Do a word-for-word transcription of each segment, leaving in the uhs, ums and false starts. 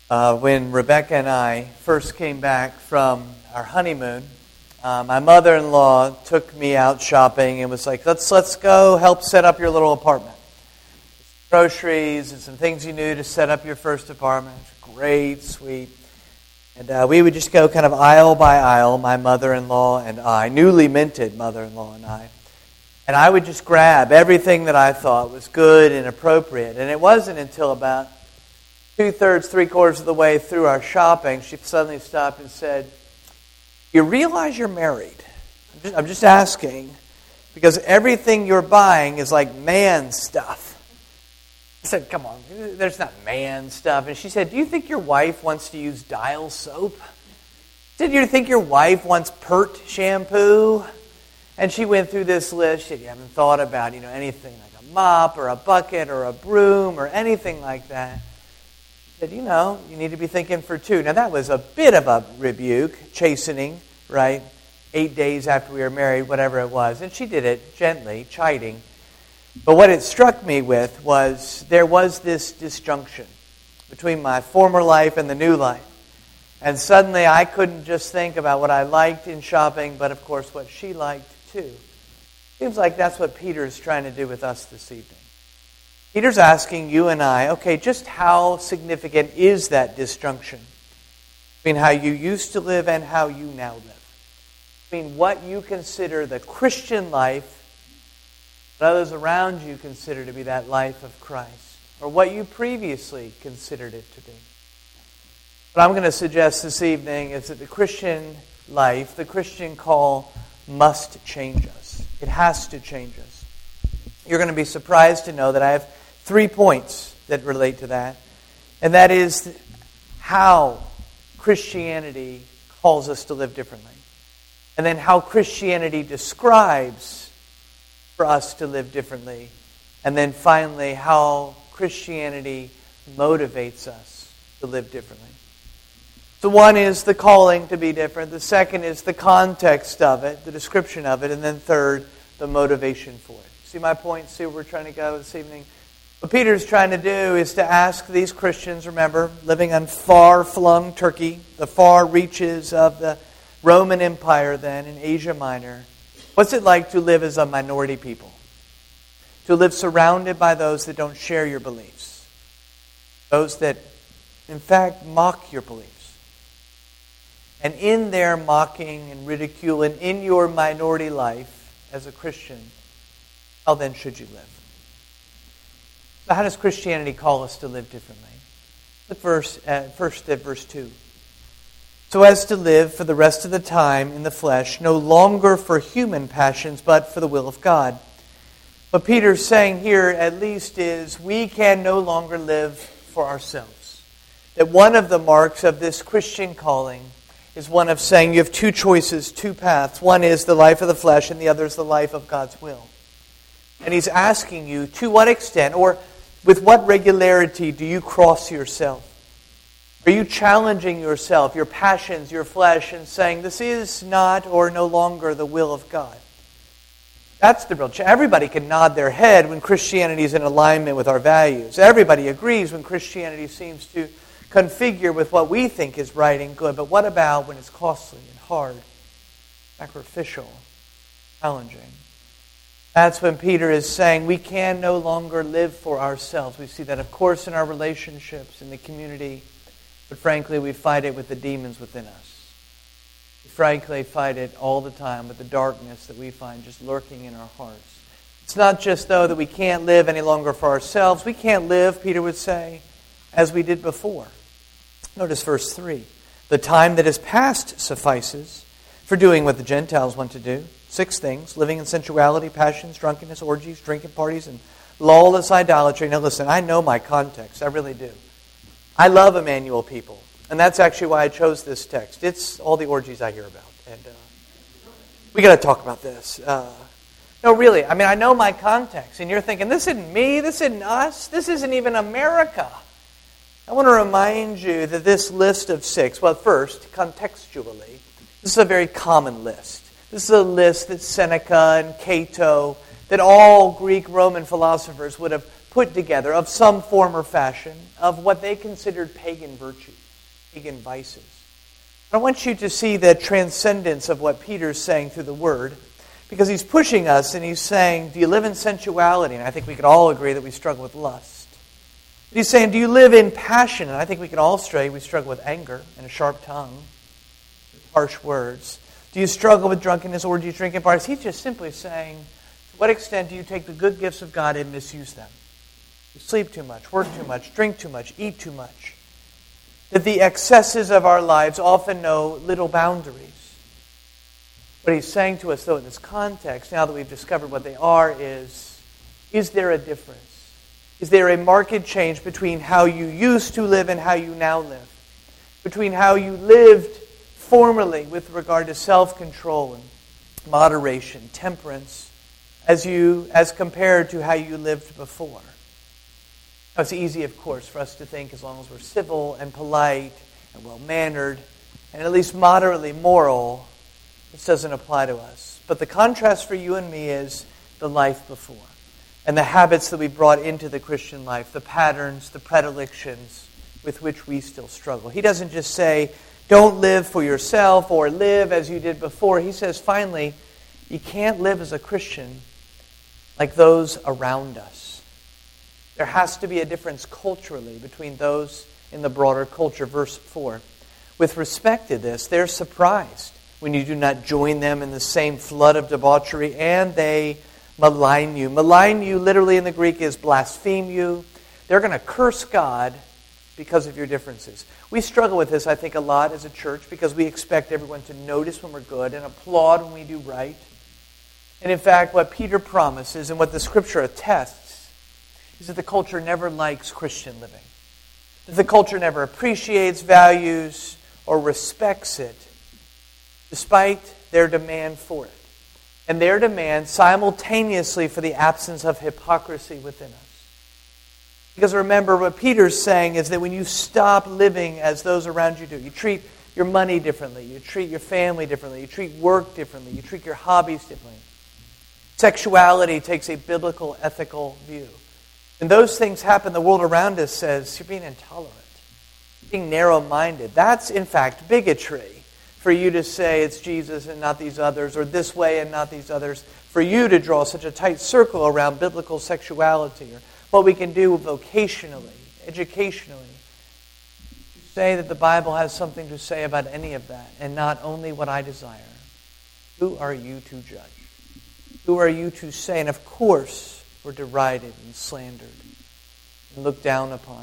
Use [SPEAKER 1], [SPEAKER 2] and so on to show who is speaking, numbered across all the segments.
[SPEAKER 1] Uh, when Rebecca and I first came back from our honeymoon, uh, my mother-in-law took me out shopping and was like, let's let's go help set up your little apartment. Groceries and some things you knew to set up your first apartment. Great, sweet. And uh, we would just go kind of aisle by aisle, my mother-in-law and I, newly minted mother-in-law and I. And I would just grab everything that I thought was good and appropriate. And it wasn't until about two-thirds, three-quarters of the way through our shopping, she suddenly stopped and said, you realize you're married? I'm just, I'm just asking, because everything you're buying is like man stuff. I said, come on, there's not man stuff. And she said, do you think your wife wants to use Dial soap? Did you think your wife wants Pert shampoo? And she went through this list. She hadn't thought about, you know, anything like a mop or a bucket or a broom or anything like that. She said, you know, you need to be thinking for two. Now, that was a bit of a rebuke, chastening, right? Eight days after we were married, whatever it was. And she did it gently, chiding. But what it struck me with was there was this disjunction between my former life and the new life. And suddenly I couldn't just think about what I liked in shopping, but of course what she liked too. Seems like that's what Peter is trying to do with us this evening. Peter's asking you and I, okay, just how significant is that disjunction between how you used to live and how you now live? Between what you consider the Christian life, what others around you consider to be that life of Christ, or what you previously considered it to be. What I'm going to suggest this evening is that the Christian life, the Christian call, must change us. It has to change us. You're going to be surprised to know that I have three points that relate to that, and that is how Christianity calls us to live differently, and then how Christianity describes for us to live differently. And then finally, how Christianity motivates us to live differently. So one is the calling to be different. The second is the context of it, the description of it. And then third, the motivation for it. See my point? See where we're trying to go this evening? What Peter's trying to do is to ask these Christians, remember, living on far-flung Turkey, the far reaches of the Roman Empire then in Asia Minor, what's it like to live as a minority people? To live surrounded by those that don't share your beliefs. Those that, in fact, mock your beliefs. And in their mocking and ridicule and in your minority life as a Christian, how then should you live? So how does Christianity call us to live differently? Look verse, uh, first at verse two. So as to live for the rest of the time in the flesh, no longer for human passions, but for the will of God. What Peter's saying here, at least, is we can no longer live for ourselves. That one of the marks of this Christian calling is one of saying you have two choices, two paths. One is the life of the flesh, and the other is the life of God's will. And he's asking you, to what extent, or with what regularity do you cross yourself? Are you challenging yourself, your passions, your flesh, and saying, this is not or no longer the will of God? That's the real challenge. Everybody can nod their head when Christianity is in alignment with our values. Everybody agrees when Christianity seems to configure with what we think is right and good. But what about when it's costly and hard, sacrificial, challenging? That's when Peter is saying we can no longer live for ourselves. We see that, of course, in our relationships, in the community. But frankly, we fight it with the demons within us. We frankly fight it all the time with the darkness that we find just lurking in our hearts. It's not just, though, that we can't live any longer for ourselves. We can't live, Peter would say, as we did before. Notice verse three. The time that is past suffices for doing what the Gentiles want to do. Six things: living in sensuality, passions, drunkenness, orgies, drinking parties, and lawless idolatry. Now listen, I know my context. I really do. I love Emmanuel people. And that's actually why I chose this text. It's all the orgies I hear about. And uh, we got to talk about this. Uh, no, really. I mean, I know my context. And you're thinking, this isn't me. This isn't us. This isn't even America. I want to remind you that this list of six, well, first, contextually, this is a very common list. This is a list that Seneca and Cato, that all Greek Roman philosophers would have put together of some form or fashion of what they considered pagan virtues. pagan vices. But I want you to see the transcendence of what Peter's saying through the Word, because he's pushing us and he's saying, do you live in sensuality? And I think we could all agree that we struggle with lust. But he's saying, do you live in passion? And I think we can all say we struggle with anger and a sharp tongue, with harsh words. Do you struggle with drunkenness, or do you drink in parties? He's just simply saying, to what extent do you take the good gifts of God and misuse them? You sleep too much, work too much, drink too much, eat too much. That the excesses of our lives often know little boundaries. What he's saying to us, though, in this context, now that we've discovered what they are, is, is there a difference? Is there a marked change between how you used to live and how you now live? Between how you lived formerly with regard to self-control and moderation, temperance, as you as compared to how you lived before? Now, it's easy, of course, for us to think as long as we're civil and polite and well-mannered and at least moderately moral, this doesn't apply to us. But the contrast for you and me is the life before and the habits that we brought into the Christian life, the patterns, the predilections with which we still struggle. He doesn't just say, don't live for yourself or live as you did before. He says, finally, you can't live as a Christian like those around us. There has to be a difference culturally between those in the broader culture. Verse four. With respect to this, they're surprised when you do not join them in the same flood of debauchery, and they malign you. Malign you literally in the Greek is blaspheme you. They're going to curse God because of your differences. We struggle with this, I think, a lot as a church because we expect everyone to notice when we're good and applaud when we do right. And in fact, what Peter promises and what the Scripture attests is that the culture never likes Christian living. That the culture never appreciates, values, or respects it, despite their demand for it. And their demand simultaneously for the absence of hypocrisy within us. Because remember, what Peter's saying is that when you stop living as those around you do, you treat your money differently, you treat your family differently, you treat work differently, you treat your hobbies differently. Sexuality takes a biblical, ethical view. When those things happen, the world around us says, you're being intolerant, being narrow-minded. That's, in fact, bigotry. For you to say it's Jesus and not these others, or this way and not these others. For you to draw such a tight circle around biblical sexuality, or what we can do vocationally, educationally. To say that the Bible has something to say about any of that, and not only what I desire. Who are you to judge? Who are you to say? And of course, were derided and slandered and looked down upon.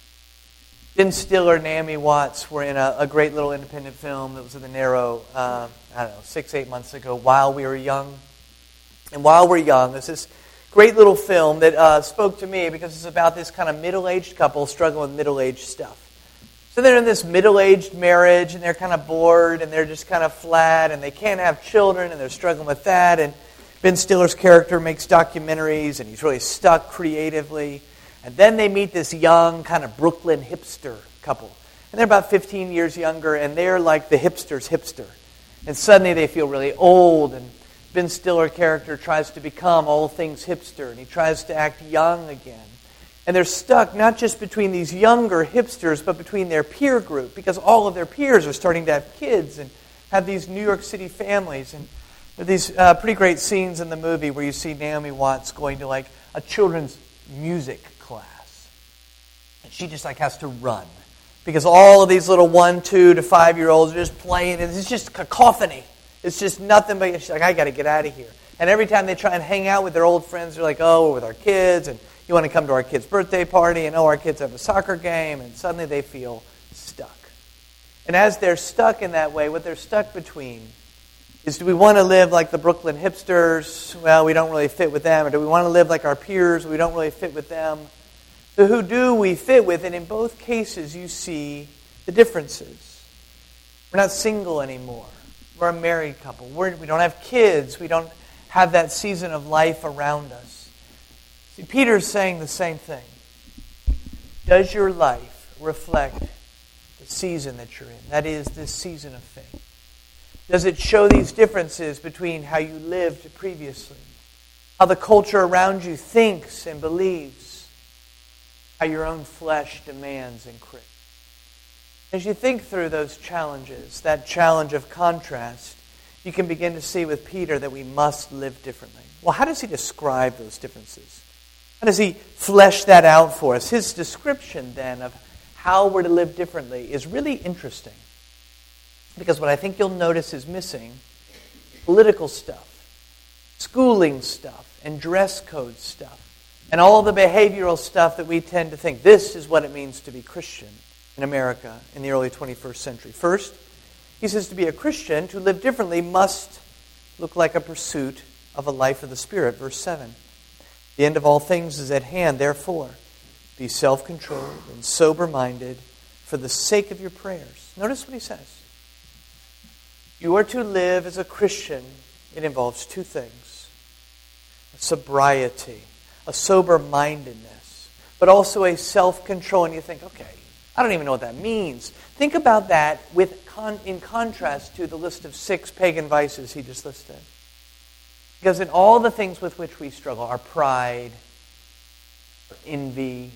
[SPEAKER 1] Ben Stiller and Naomi Watts were in a, a great little independent film that was in the Narrow, uh, I don't know, six, eight months ago, While We Were Young. And While We're Young, there's this great little film that uh, spoke to me because it's about this kind of middle-aged couple struggling with middle-aged stuff. So they're in this middle-aged marriage and they're kind of bored and they're just kind of flat and they can't have children and they're struggling with that. And Ben Stiller's character makes documentaries, and he's really stuck creatively. And then they meet this young, kind of Brooklyn hipster couple. And they're about fifteen years younger, and they're like the hipster's hipster. And suddenly they feel really old, and Ben Stiller's character tries to become all things hipster, and he tries to act young again. And they're stuck not just between these younger hipsters, but between their peer group, because all of their peers are starting to have kids and have these New York City families. And there are these uh, pretty great scenes in the movie where you see Naomi Watts going to like a children's music class. And she just like has to run. Because all of these little one, two to five-year-olds are just playing. And it's just cacophony. It's just nothing but, she's like, I got to get out of here. And every time they try and hang out with their old friends, they're like, oh, we're with our kids. And you want to come to our kid's birthday party. And oh, our kids have a soccer game. And suddenly they feel stuck. And as they're stuck in that way, what they're stuck between is, do we want to live like the Brooklyn hipsters? Well, we don't really fit with them. Or do we want to live like our peers? We don't really fit with them. So who do we fit with? And in both cases, you see the differences. We're not single anymore. We're a married couple. We're, we don't have kids. We don't have that season of life around us. See, Peter's saying the same thing. Does your life reflect the season that you're in? That is, this season of faith. Does it show these differences between how you lived previously, how the culture around you thinks and believes, how your own flesh demands and craves? As you think through those challenges, that challenge of contrast, you can begin to see with Peter that we must live differently. Well, how does he describe those differences? How does he flesh that out for us? His description, then, of how we're to live differently is really interesting. Because what I think you'll notice is missing political stuff, schooling stuff, and dress code stuff, and all the behavioral stuff that we tend to think this is what it means to be Christian in America in the early twenty-first century. First, he says to be a Christian, to live differently, must look like a pursuit of a life of the Spirit. Verse seven. The end of all things is at hand, therefore, be self-controlled and sober-minded for the sake of your prayers. Notice what he says. You are to live as a Christian. It involves two things. A sobriety, a sober-mindedness, but also a self-control. And you think, okay, I don't even know what that means. Think about that with con- in contrast to the list of six pagan vices he just listed. Because in all the things with which we struggle, our pride, our envy,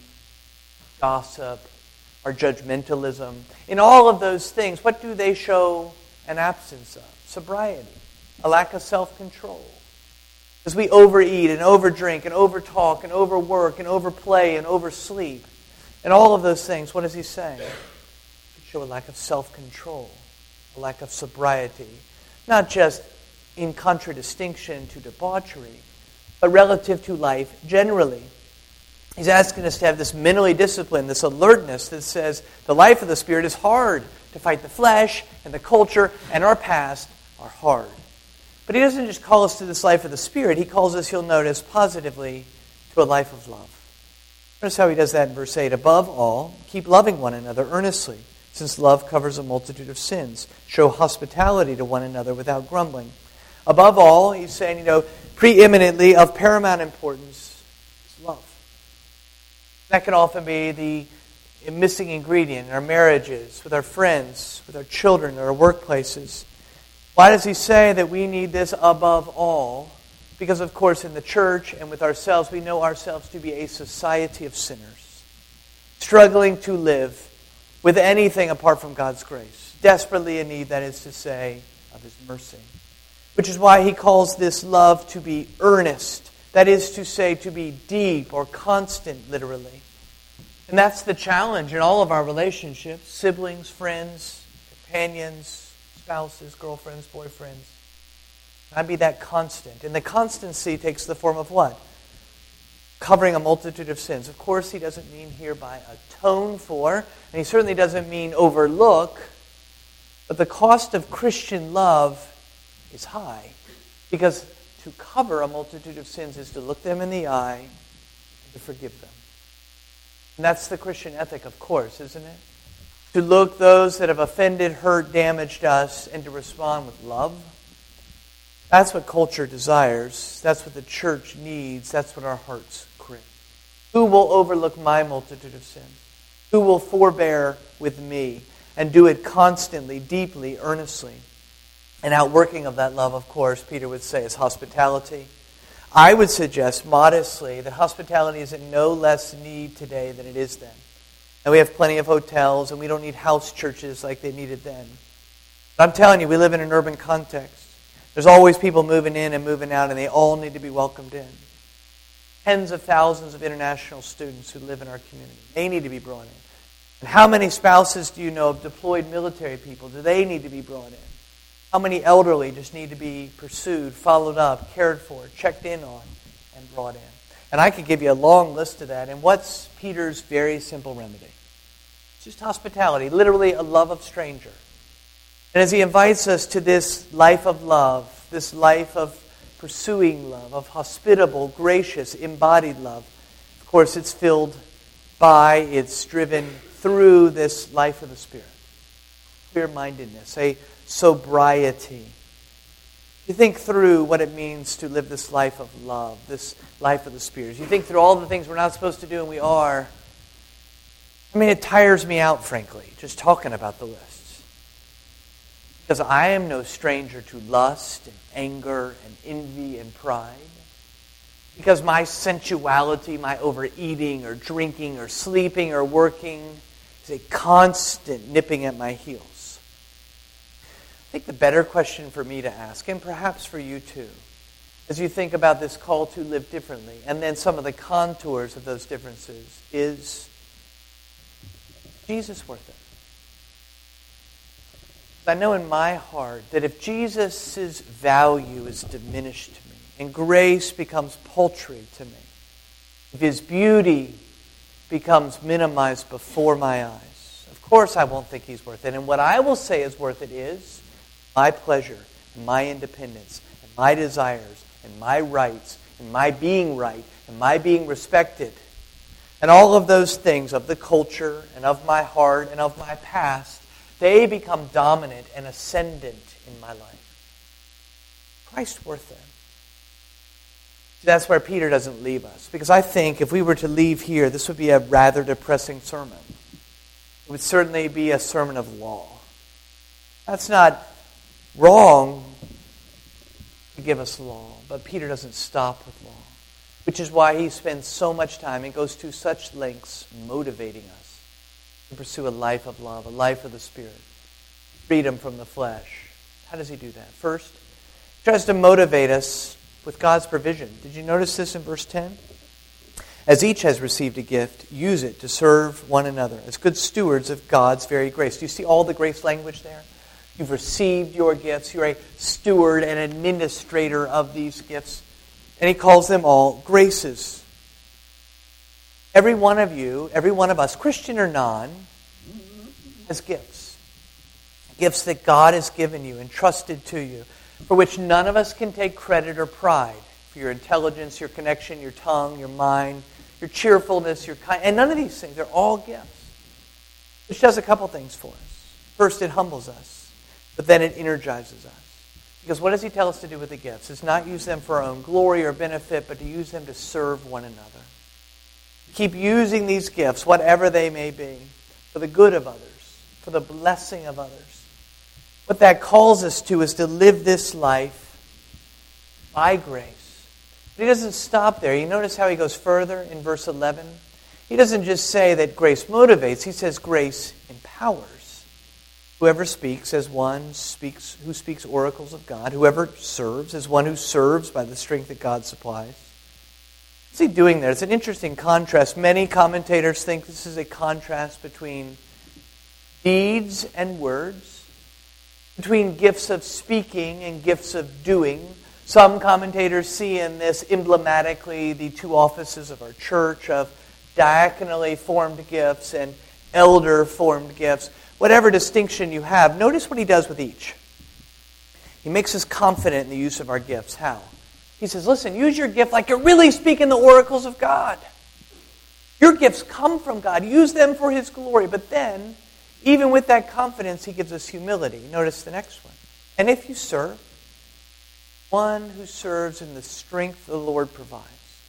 [SPEAKER 1] gossip, our judgmentalism, in all of those things, what do they show an absence of? Sobriety, a lack of self-control. As we overeat and overdrink and overtalk and overwork and overplay and oversleep, and all of those things, what does he say? They show a lack of self-control, a lack of sobriety. Not just in contradistinction to debauchery, but relative to life generally. He's asking us to have this mentally discipline, this alertness that says the life of the Spirit is hard. To fight the flesh and the culture and our past are hard. But he doesn't just call us to this life of the Spirit. He calls us, you'll notice, positively to a life of love. Notice how he does that in verse eight. Above all, keep loving one another earnestly, since love covers a multitude of sins. Show hospitality to one another without grumbling. Above all, he's saying, you know, preeminently of paramount importance is love. That can often be the missing ingredient in our marriages, with our friends, with our children, our workplaces. Why does he say that we need this above all? Because, of course, in the church and with ourselves, we know ourselves to be a society of sinners, struggling to live with anything apart from God's grace, desperately in need, that is to say, of His mercy. Which is why he calls this love to be earnest, that is to say, to be deep or constant, literally. And that's the challenge in all of our relationships, siblings, friends, companions, spouses, girlfriends, boyfriends. Can I be that constant? And the constancy takes the form of what? Covering a multitude of sins. Of course, he doesn't mean hereby atone for, and he certainly doesn't mean overlook, but the cost of Christian love is high, because to cover a multitude of sins is to look them in the eye and to forgive them. And that's the Christian ethic, of course, isn't it? To look those that have offended, hurt, damaged us, and to respond with love. That's what culture desires. That's what the church needs. That's what our hearts crave. Who will overlook my multitude of sins? Who will forbear with me and do it constantly, deeply, earnestly? And outworking of that love, of course, Peter would say, is hospitality. I would suggest modestly that hospitality is in no less need today than it is then. And we have plenty of hotels, and we don't need house churches like they needed then. But I'm telling you, we live in an urban context. There's always people moving in and moving out, and they all need to be welcomed in. Tens of thousands of international students who live in our community. They need to be brought in. And how many spouses do you know of deployed military people? Do they need to be brought in? How many elderly just need to be pursued, followed up, cared for, checked in on, and brought in? And I could give you a long list of that. And what's Peter's very simple remedy? It's just hospitality, literally a love of stranger. And as he invites us to this life of love, this life of pursuing love, of hospitable, gracious, embodied love, of course it's filled by, it's driven through this life of the Spirit. Clear-mindedness, a sobriety. You think through what it means to live this life of love, this life of the Spirit. You think through all the things we're not supposed to do and we are. I mean, it tires me out, frankly, just talking about the lists. Because I am no stranger to lust and anger and envy and pride. Because my sensuality, my overeating or drinking or sleeping or working is a constant nipping at my heels. I think the better question for me to ask, and perhaps for you too, as you think about this call to live differently, and then some of the contours of those differences, is Jesus worth it? I know in my heart that if Jesus' value is diminished to me, and grace becomes paltry to me, if his beauty becomes minimized before my eyes, of course I won't think he's worth it. And what I will say is worth it is my pleasure, and my independence, and my desires, and my rights, and my being right, and my being respected. And all of those things of the culture, and of my heart, and of my past, they become dominant and ascendant in my life. Christ worth it. That's where Peter doesn't leave us. Because I think if we were to leave here, this would be a rather depressing sermon. It would certainly be a sermon of law. That's not wrong to give us law, but Peter doesn't stop with law. Which is why he spends so much time and goes to such lengths motivating us to pursue a life of love, a life of the Spirit, freedom from the flesh. How does he do that? First, he tries to motivate us with God's provision. Did you notice this in verse ten? As each has received a gift, use it to serve one another as good stewards of God's very grace. Do you see all the grace language there? You've received your gifts. You're a steward and administrator of these gifts. And he calls them all graces. Every one of you, every one of us, Christian or non, has gifts. Gifts that God has given you, entrusted to you, for which none of us can take credit or pride. For your intelligence, your connection, your tongue, your mind, your cheerfulness, your kind, and none of these things, they're all gifts. Which does a couple things for us. First, it humbles us, but then it energizes us. Because what does he tell us to do with the gifts? It's not use them for our own glory or benefit, but to use them to serve one another. Keep using these gifts, whatever they may be, for the good of others, for the blessing of others. What that calls us to is to live this life by grace. But he doesn't stop there. You notice how he goes further in verse eleven? He doesn't just say that grace motivates. He says grace empowers. Whoever speaks as one speaks who speaks oracles of God. Whoever serves as one who serves by the strength that God supplies. What's he doing there? It's an interesting contrast. Many commentators think this is a contrast between deeds and words, between gifts of speaking and gifts of doing. Some commentators see in this emblematically the two offices of our church of diaconally formed gifts and elder formed gifts. Whatever distinction you have, notice what he does with each. He makes us confident in the use of our gifts. How? He says, listen, use your gift like you're really speaking the oracles of God. Your gifts come from God. Use them for his glory. But then, even with that confidence, he gives us humility. Notice the next one. And if you serve, one who serves in the strength the Lord provides.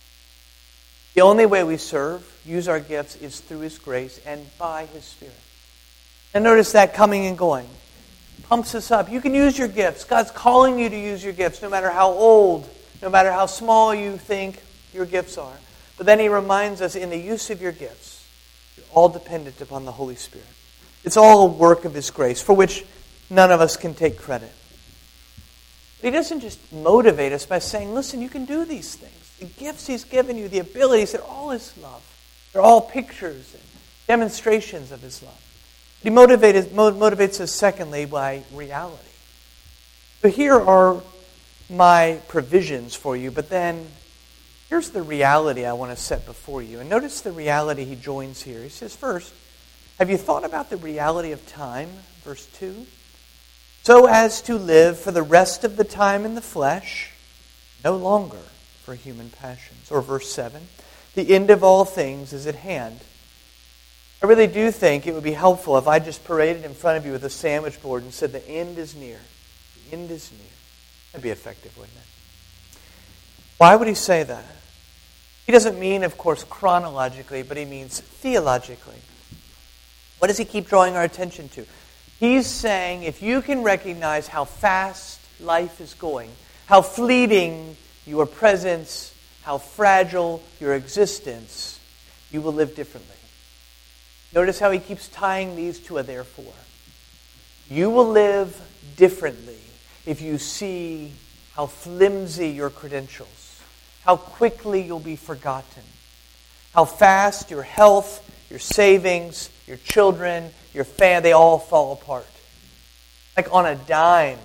[SPEAKER 1] The only way we serve, use our gifts, is through his grace and by his Spirit. And notice that coming and going. Pumps us up. You can use your gifts. God's calling you to use your gifts, no matter how old, no matter how small you think your gifts are. But then he reminds us, in the use of your gifts, you're all dependent upon the Holy Spirit. It's all a work of his grace, for which none of us can take credit. But he doesn't just motivate us by saying, listen, you can do these things. The gifts he's given you, the abilities, they're all his love. They're all pictures and demonstrations of his love. He motivates, motivates us, secondly, by reality. So here are my provisions for you, but then here's the reality I want to set before you. And notice the reality he joins here. He says, first, have you thought about the reality of time? Verse two. So as to live for the rest of the time in the flesh, no longer for human passions. Or verse seven. The end of all things is at hand. I really do think it would be helpful if I just paraded in front of you with a sandwich board and said the end is near. The end is near. That'd be effective, wouldn't it? Why would he say that? He doesn't mean, of course, chronologically, but he means theologically. What does he keep drawing our attention to? He's saying if you can recognize how fast life is going, how fleeting your presence, how fragile your existence, you will live differently. Notice how he keeps tying these to a therefore. You will live differently if you see how flimsy your credentials, how quickly you'll be forgotten, how fast your health, your savings, your children, your family, they all fall apart. Like on a dime.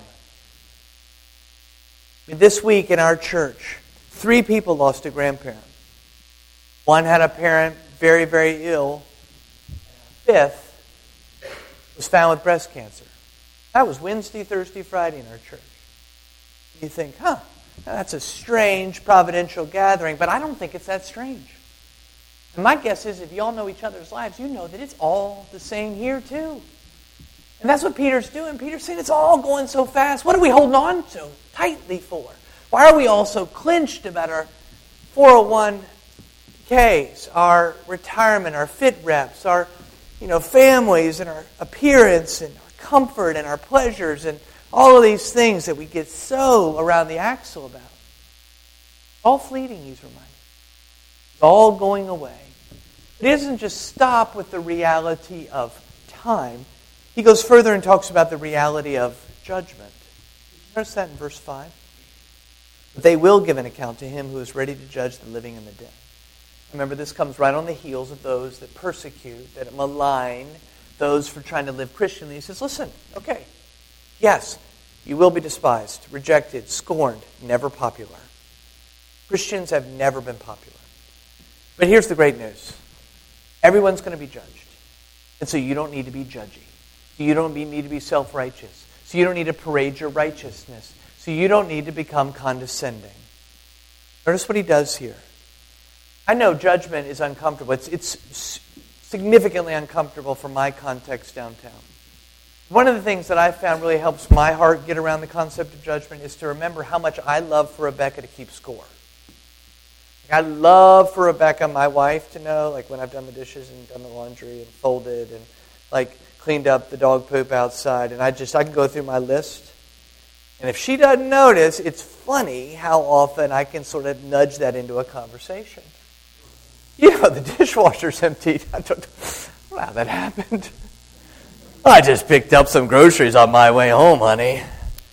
[SPEAKER 1] This week in our church, three people lost a grandparent. One had a parent very, very ill. Fifth was found with breast cancer. That was Wednesday, Thursday, Friday in our church. You think, huh, that's a strange providential gathering, but I don't think it's that strange. And my guess is if you all know each other's lives, you know that it's all the same here too. And that's what Peter's doing. Peter's saying it's all going so fast. What are we holding on to tightly for? Why are we all so clinched about our four oh one k's, our retirement, our fit reps, our you know families and our appearance and our comfort and our pleasures and all of these things that we get so around the axle about? All fleeting, he's reminded. It's all going away. But he doesn't just stop with the reality of time. He goes further and talks about the reality of judgment. Notice that in verse five. They will give an account to him who is ready to judge the living and the dead. Remember, this comes right on the heels of those that persecute, that malign those for trying to live Christianly. He says, listen, okay, yes, you will be despised, rejected, scorned, never popular. Christians have never been popular. But here's the great news. Everyone's going to be judged. And so you don't need to be judgy. So you don't need to be self-righteous. So you don't need to parade your righteousness. So you don't need to become condescending. Notice what he does here. I know judgment is uncomfortable. It's, it's significantly uncomfortable from my context downtown. One of the things that I found really helps my heart get around the concept of judgment is to remember how much I love for Rebecca to keep score. I love for Rebecca, my wife, to know, like when I've done the dishes and done the laundry and folded and like cleaned up the dog poop outside, and I just I can go through my list. And if she doesn't notice, it's funny how often I can sort of nudge that into a conversation. You know, the dishwasher's emptied. I don't know how that happened. I just picked up some groceries on my way home, honey.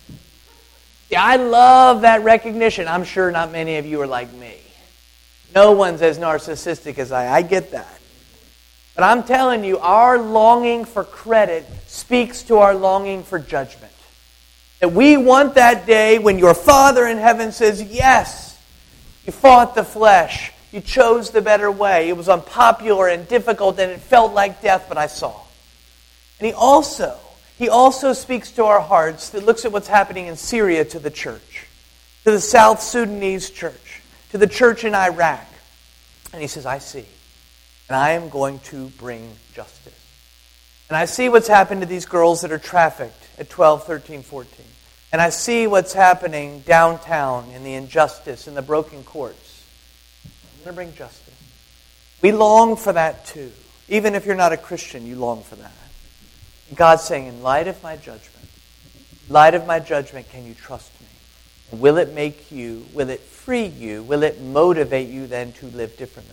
[SPEAKER 1] Yeah, I love that recognition. I'm sure not many of you are like me. No one's as narcissistic as I. I get that. But I'm telling you, our longing for credit speaks to our longing for judgment. That we want that day when your Father in heaven says, yes, you fought the flesh. You chose the better way. It was unpopular and difficult and it felt like death, but I saw. And he also, he also speaks to our hearts that looks at what's happening in Syria to the church, to the South Sudanese church, to the church in Iraq. And he says, I see. And I am going to bring justice. And I see what's happened to these girls that are trafficked at twelve, thirteen, fourteen. And I see what's happening downtown in the injustice, in the broken courts. I'm going to bring justice. We long for that too. Even if you're not a Christian, you long for that. God's saying, in light of my judgment, in light of my judgment, can you trust me? Will it make you, will it free you, will it motivate you then to live differently?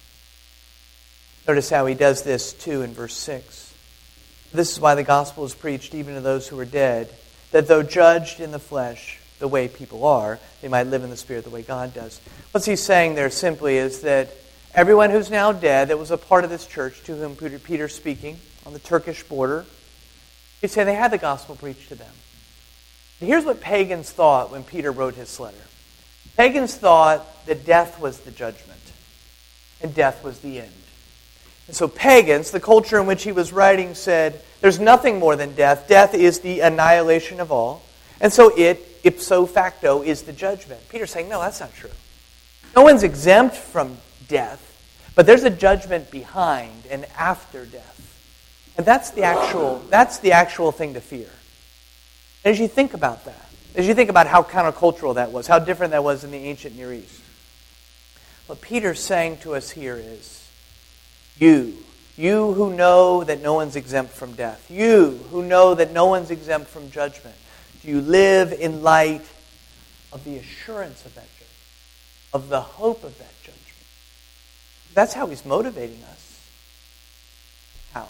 [SPEAKER 1] Notice how he does this too in verse six. This is why the gospel is preached even to those who are dead, that though judged in the flesh the way people are, they might live in the Spirit the way God does. What's he saying there simply is that everyone who's now dead that was a part of this church to whom Peter, Peter's speaking on the Turkish border, he's saying they had the gospel preached to them. And here's what pagans thought when Peter wrote his letter. Pagans thought that death was the judgment and death was the end. And so pagans, the culture in which he was writing, said, there's nothing more than death. Death is the annihilation of all. And so it, ipso facto, is the judgment. Peter's saying, no, that's not true. No one's exempt from death, but there's a judgment behind and after death. And that's the actual, that's the actual thing to fear. As you think about that, as you think about how countercultural that was, how different that was in the ancient Near East, what Peter's saying to us here is, you, you who know that no one's exempt from death, you who know that no one's exempt from judgment, do you live in light of the assurance of that judgment, of the hope of that judgment? That's how he's motivating us.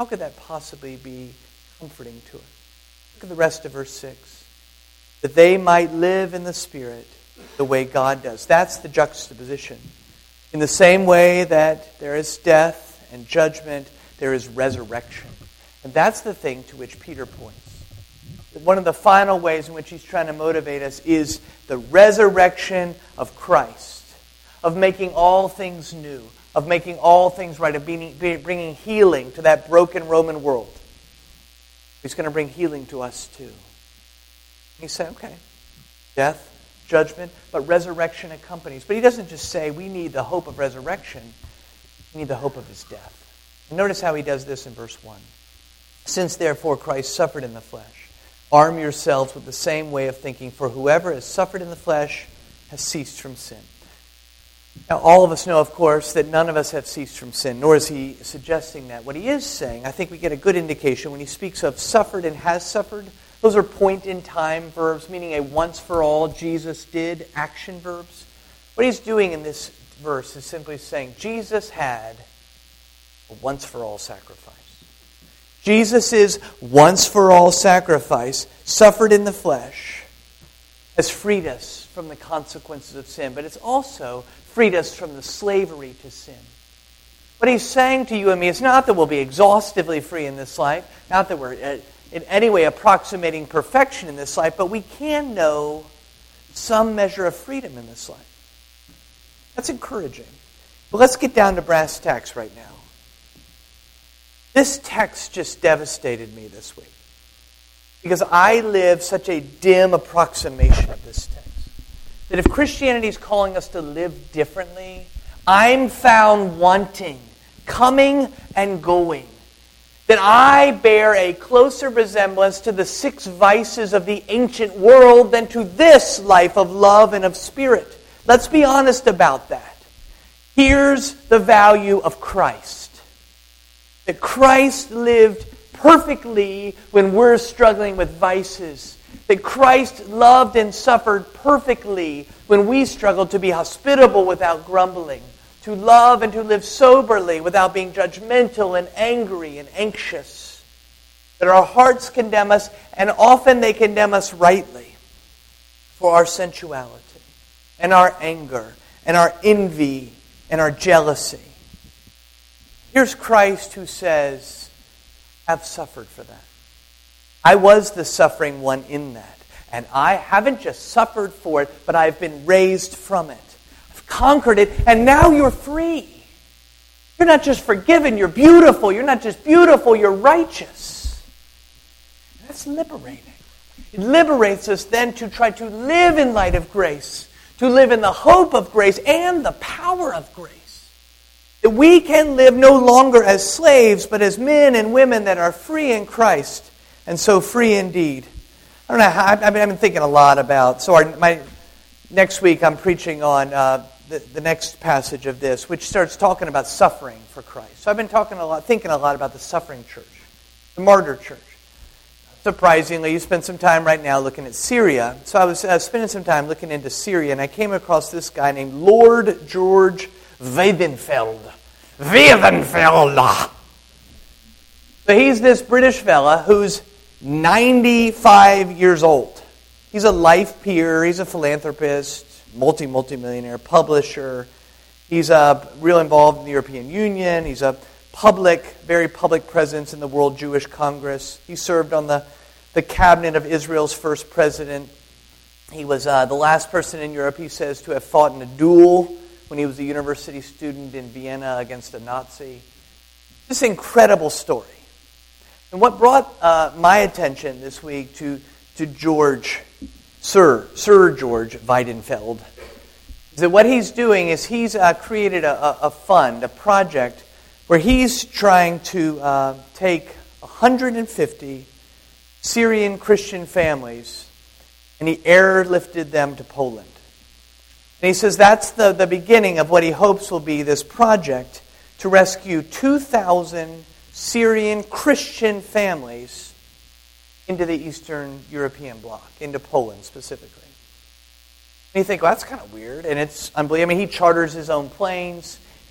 [SPEAKER 1] How could that possibly be comforting to us? Look at the rest of verse six. That they might live in the Spirit the way God does. That's the juxtaposition. In the same way that there is death and judgment, there is resurrection. And that's the thing to which Peter points. One of the final ways in which he's trying to motivate us is the resurrection of Christ, of making all things new, of making all things right, of being, bringing healing to that broken Roman world. He's going to bring healing to us too. He said, okay, death, judgment, but resurrection accompanies. But he doesn't just say we need the hope of resurrection. We need the hope of his death. And notice how he does this in verse one. Since therefore Christ suffered in the flesh, arm yourselves with the same way of thinking, for whoever has suffered in the flesh has ceased from sin. Now, all of us know, of course, that none of us have ceased from sin, nor is he suggesting that. What he is saying, I think we get a good indication when he speaks of suffered and has suffered. Those are point-in-time verbs, meaning a once-for-all, Jesus did, action verbs. What he's doing in this verse is simply saying, Jesus had a once-for-all sacrifice. Jesus' once-for-all sacrifice, suffered in the flesh, has freed us from the consequences of sin, but it's also freed us from the slavery to sin. What he's saying to you and me is not that we'll be exhaustively free in this life, not that we're in any way approximating perfection in this life, but we can know some measure of freedom in this life. That's encouraging. But let's get down to brass tacks right now. This text just devastated me this week because I live such a dim approximation of this text that if Christianity is calling us to live differently, I'm found wanting, coming and going, that I bear a closer resemblance to the six vices of the ancient world than to this life of love and of spirit. Let's be honest about that. Here's the value of Christ. That Christ lived perfectly when we're struggling with vices. That Christ loved and suffered perfectly when we struggle to be hospitable without grumbling. To love and to live soberly without being judgmental and angry and anxious. That our hearts condemn us, and often they condemn us rightly, for our sensuality and our anger and our envy and our jealousy. Here's Christ who says, I've suffered for that. I was the suffering one in that. And I haven't just suffered for it, but I've been raised from it. I've conquered it, and now you're free. You're not just forgiven, you're beautiful. You're not just beautiful, you're righteous. That's liberating. It liberates us then to try to live in light of grace, to live in the hope of grace and the power of grace. That we can live no longer as slaves, but as men and women that are free in Christ, and so free indeed. I don't know how, I mean, I've been thinking a lot about, so our, my next week I'm preaching on uh, the, the next passage of this, which starts talking about suffering for Christ. So I've been talking a lot, thinking a lot about the suffering church, the martyr church. Surprisingly, you spend some time right now looking at Syria. So I was uh, spending some time looking into Syria, and I came across this guy named Lord George Weidenfeld. Weidenfeld. So he's this British fella who's ninety-five years old. He's a life peer. He's a philanthropist, multi, multi-millionaire publisher. He's uh, real involved in the European Union. He's a public, very public presence in the World Jewish Congress. He served on the, the cabinet of Israel's first president. He was uh, the last person in Europe, he says, to have fought in a duel when he was a university student in Vienna against a Nazi. This incredible story. And what brought uh, my attention this week to, to George, Sir, Sir George Weidenfeld, is that what he's doing is he's uh, created a, a, a fund, a project, where he's trying to uh, take one hundred fifty Syrian Christian families and he airlifted them to Poland. And he says that's the, the beginning of what he hopes will be this project to rescue two thousand Syrian Christian families into the Eastern European bloc, into Poland specifically. And you think, well, that's kind of weird, and it's unbelievable. I mean, he charters his own planes.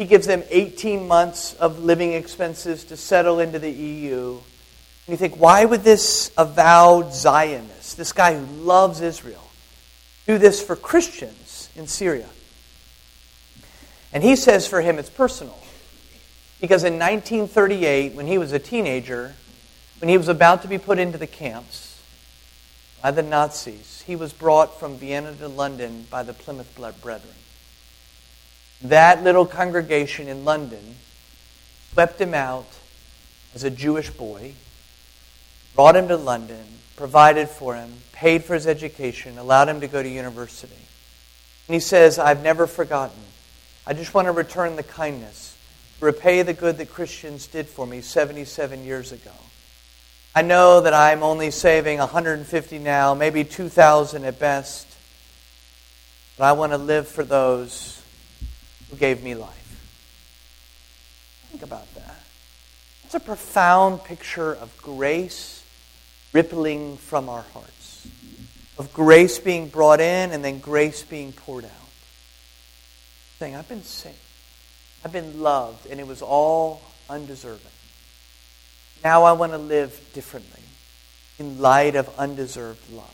[SPEAKER 1] He gives them eighteen months of living expenses to settle into the E U. And you think, why would this avowed Zionist, this guy who loves Israel, do this for Christians in Syria? And he says for him it's personal. Because in nineteen thirty-eight, when he was a teenager, when he was about to be put into the camps by the Nazis, he was brought from Vienna to London by the Plymouth Brethren. That little congregation in London swept him out as a Jewish boy, brought him to London, provided for him, paid for his education, allowed him to go to university. And he says, I've never forgotten. I just want to return the kindness, repay the good that Christians did for me seventy-seven years ago. I know that I'm only saving one hundred fifty now, maybe two thousand at best. But I want to live for those who gave me life. Think about that. It's a profound picture of grace rippling from our hearts. Of grace being brought in and then grace being poured out. Saying, I've been saved. I've been loved, and it was all undeserving. Now I want to live differently in light of undeserved love.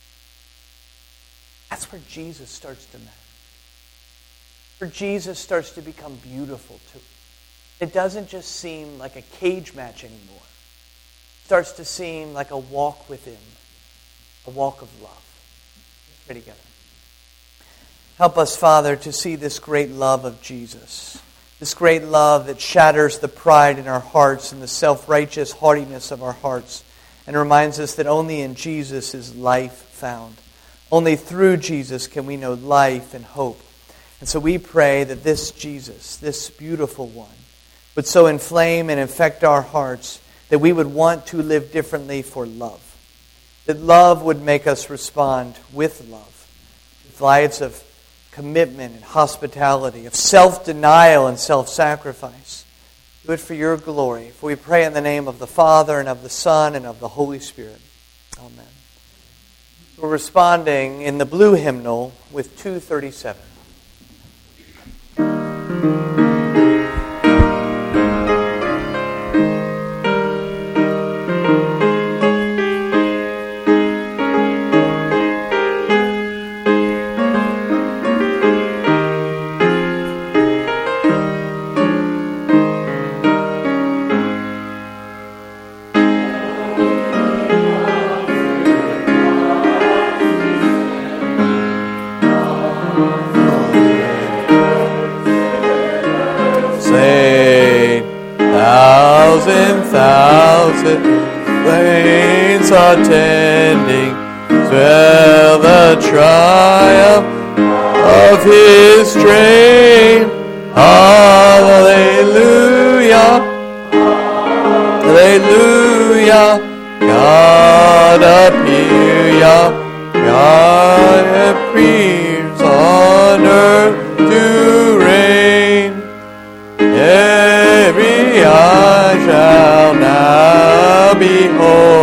[SPEAKER 1] That's where Jesus starts to matter. Where Jesus starts to become beautiful too. It doesn't just seem like a cage match anymore. It starts to seem like a walk with Him, a walk of love. Let's pray together. Help us, Father, to see this great love of Jesus. This great love that shatters the pride in our hearts and the self-righteous haughtiness of our hearts and reminds us that only in Jesus is life found. Only through Jesus can we know life and hope. And so we pray that this Jesus, this beautiful one, would so inflame and infect our hearts that we would want to live differently for love. That love would make us respond with love. With lives of commitment and hospitality, of self-denial and self-sacrifice. Do it for your glory. For we pray in the name of the Father and of the Son and of the Holy Spirit. Amen. We're responding in the blue hymnal with two thirty-seven.
[SPEAKER 2] Flames are tending, swell the triumph of His train. Hallelujah, hallelujah. God appear, God appear.